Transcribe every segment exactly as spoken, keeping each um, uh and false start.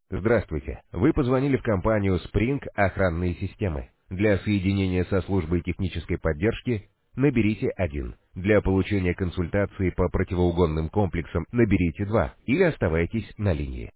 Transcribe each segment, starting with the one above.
Здравствуйте. Вы позвонили в компанию Spring Охранные системы. Для соединения со службой технической поддержки наберите один. Для получения консультации по противоугонным комплексам наберите два или оставайтесь на линии.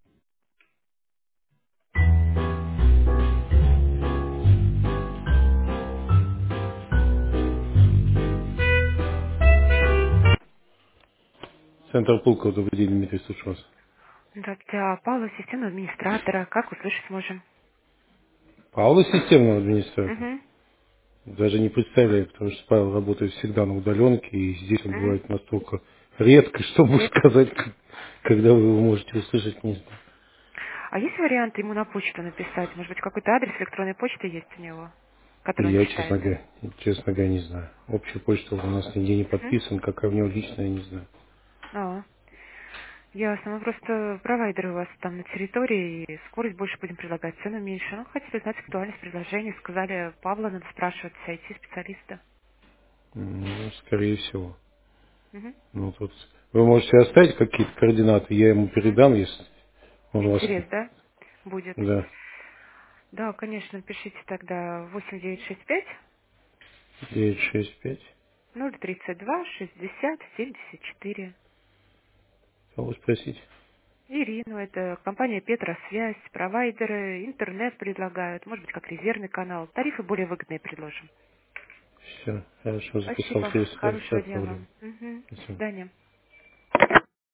Центр Пулково, добрый день, Дмитрий, слушаю вас. Здравствуйте, а Павла, системного администратора. Как услышать можем? Павла системного администратора. Угу. Даже не представляю, потому что Павел работает всегда на удаленке, и здесь он Угу. бывает настолько редко, чтобы Редко. сказать, к- когда вы его можете услышать, не знаю. А есть вариант ему на почту написать? Может быть, какой-то адрес электронной почты есть у него, И который он я, честно читает? говоря, честно говоря, не знаю. Общая почта у нас нигде не Угу. подписана, какая у него личная, я не знаю. А, ясно. Мы просто провайдеры у вас там на территории, и скорость больше будем предлагать, цену меньше. Ну, хотели знать актуальность предложения. Сказали, Павла надо спрашивать, ай ти-специалиста. Ну, скорее всего. Угу. Ну, тут вы можете оставить какие-то координаты, я ему Угу. передам, если он вас... Интерес, да, будет? Да, Да, конечно, пишите тогда восемь девять шесть пять девять шесть пять. ноль тридцать два шестьдесят семьдесят четыре. Кого спросить? Ирину, это компания Петросвязь, провайдеры, интернет предлагают, может быть, как резервный канал. Тарифы более выгодные предложим. Все, хорошо, записал Спасибо. через Хорошего пятьдесят дня рублей. вам. Мгм. До Спасибо. свидания.